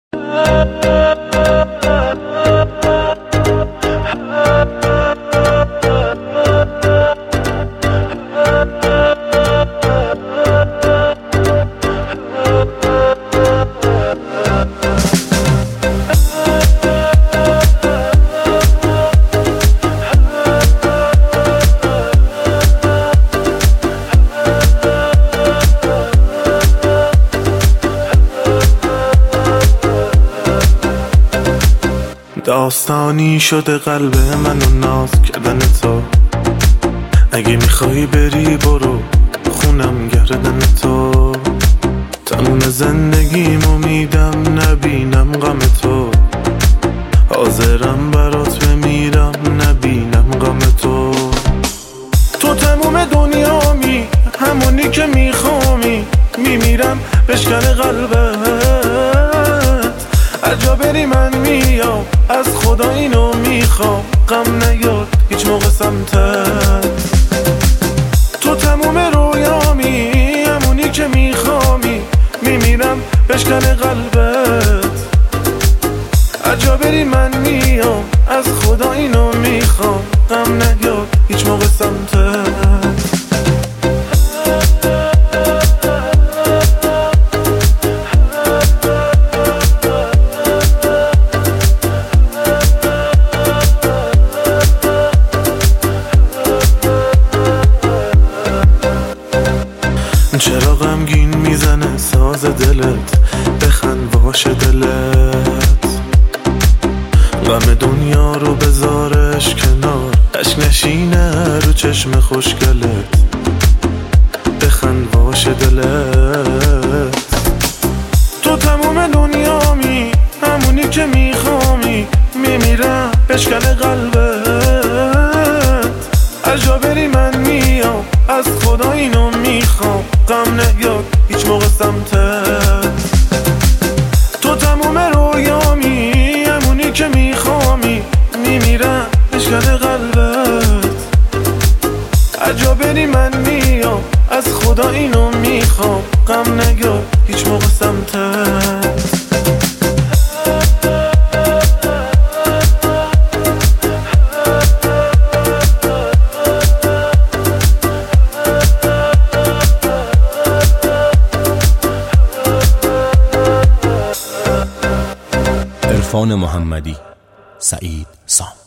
داستانی شده قلب منو ناز کردن تو. اگه میخوای بری برو خونم گردن تو. تموم زندگیمو میدم نبینم غم تو. حاضرم برات بمیرم نبینم غم تو. تو تموم دنیامی همونی که میخوامی. میمیرم بشکن قلبت. هرجا بری من میام از خدا اینو میخوام. غم نیار هیچ موقع سمتت. تو تموم رویامی همونی که میخوامی. میمیرم بشکن قلبت. هرجا بری من میام از خدا اینو میخوام. غم نیار هیچ موقع سمتت. چرا غمگین میزنه ساز دلت؟ بخند باشه دلت. غم دنیا رو بذارش کنار. اشک نشینه رو چشم خوشگلت. بخند باشه دلت. تو تموم دنیامی همونی که میخوامی. میمیرم بشکن قلبت. هرجا بری من میام از خدا اینو میخوام. غم نیاد هیچ موقع سمتت. تو تموم رویامی همونی که میخوامی. میمیرم بشکن قلبت. هرجا بری من میام از خدا اینو میخوام. غم نیاد هیچ موقع سمتت. عرفان محمدی، سعید سام.